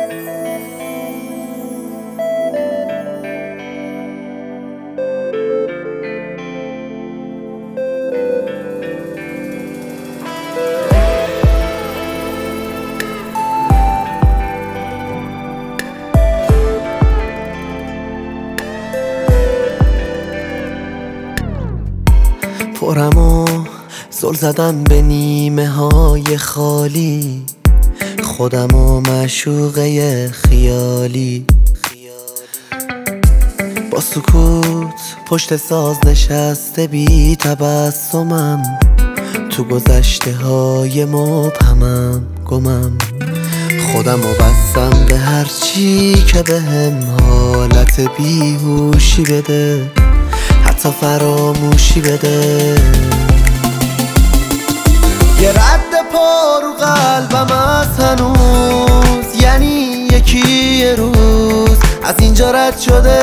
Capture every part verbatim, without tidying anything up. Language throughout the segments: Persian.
پرم و زل زدم به نیمه های خالی، خودم و معشوقه خیالی. با سکوت پشت ساز نشسته بی تبسمم، تو گذشته های مبهمم گمم. خودم و بستم به هرچی که بهم حالت بیهوشی بده، حتی فراموشی بده. یه رد پا رو قلبم از هنوز، یعنی یکی یه روز از اینجا رد شده.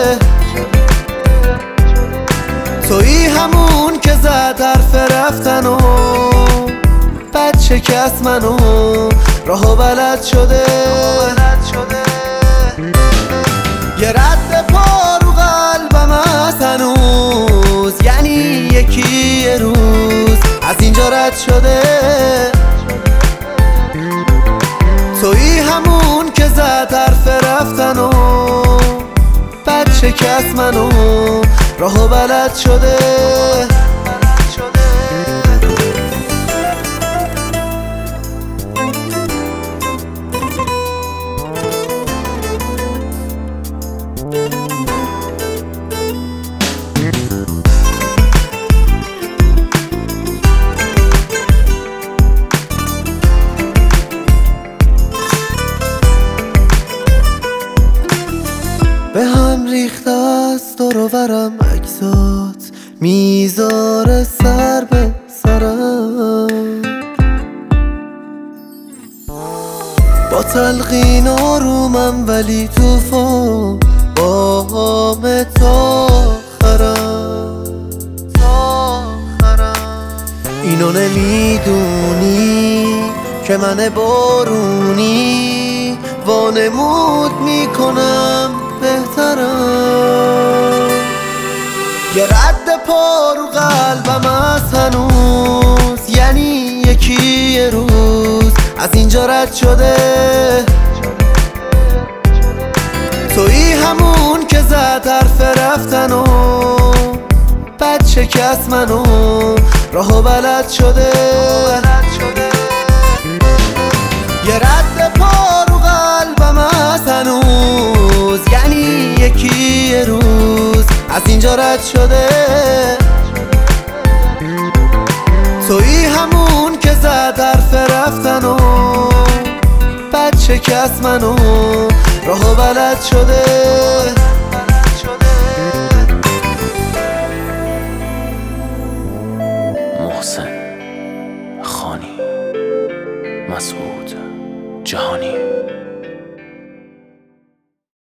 تویی همون که زد حرف رفتن و بعد شکست منو، راهو بلد شده. یه رد پا رو قلبم از هنوز، یعنی یکی یه روز از اینجا رد شده. تویی همون که زد حرف رفتن و بعد شکست منو، راهو بلد شده. به هم ریخته از دور و برم اجزات، میذاره سر به سرم. با تلقین آرومم ولی توفان با همه تا آخرم. اینو نمیدونی که من بارونی وانمود میکنم بهترم. یه رد پا رو قلبم از هنوز، یعنی یکی یه روز از اینجا رد شده. تویی همون که زد حرف رفتن و بعد شکست منو، راهو بلد شده. یه رد پا رو قلبم از هنوز، یعنی یکی یه روز از اینجا رد شده. تویی همون که زد حرف رفتن و بعد شکست منو، راهو بلد شده. محسن خانی، مسعود جهانی.